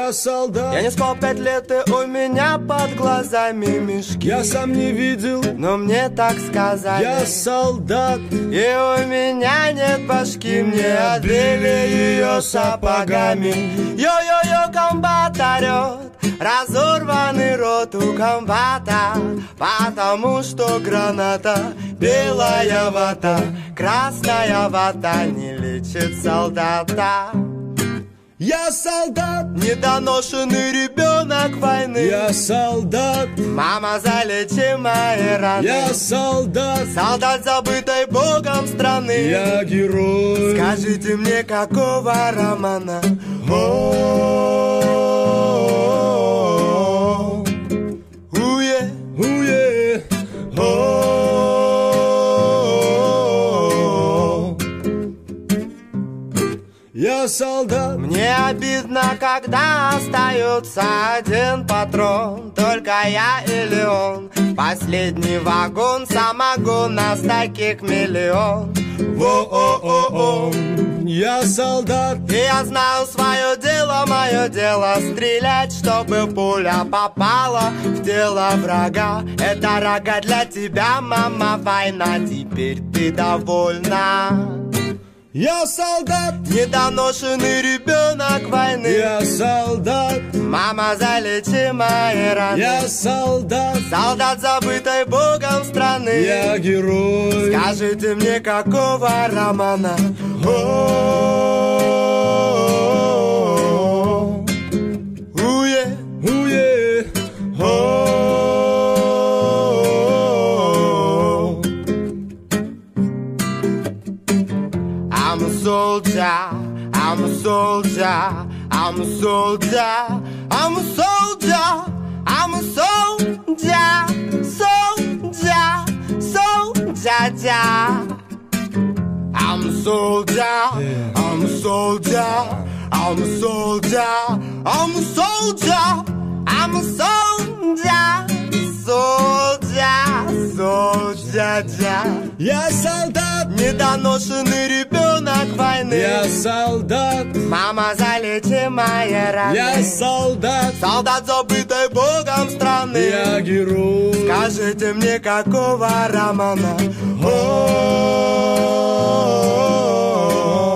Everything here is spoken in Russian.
Я солдат. Я не спал 5 лет, и у меня под глазами мешки. Я сам не видел, но мне так сказали. Я солдат. И у меня нет башки, мне отбили ее сапогами. Йо-йо-йо, комбат орет, разорванный рот у комбата, потому что граната, белая вата, красная вата не лечит солдата. Я солдат, недоношенный ребенок войны. Я солдат, мама, залечи мои раны. Я солдат, солдат забытой Богом страны. Я герой. Скажите мне, какого романа? Уе, уе, Я солдат. Мне обидно, когда остается один патрон, только я или он. Последний вагон, самогон, нас таких миллион. Во-о-о-о. Я солдат. И я знаю свое дело, мое дело стрелять, чтобы пуля попала в тело врага. Это рога для тебя, мама, война, теперь ты довольна. Я солдат, недоношенный ребенок войны. Я солдат, мама, залечи мои раны. Я солдат, солдат забытой Богом страны. Я герой. Скажите мне, какого романа? Уе, уе, I'm a soldier, I'm a soldier, I'm a soldier, I'm a soldier, I'm a soldier, soldier, soldier. I'm a soldier, I'm a soldier, I'm a soldier, I'm a soldier, I'm a soldier, soldier, soldier. Я солдат, недоношенный ребенок войны. Я солдат, мама, залечи мои раны. Я солдат, солдат забытой Богом страны. Я герой. Скажите мне, какого романа?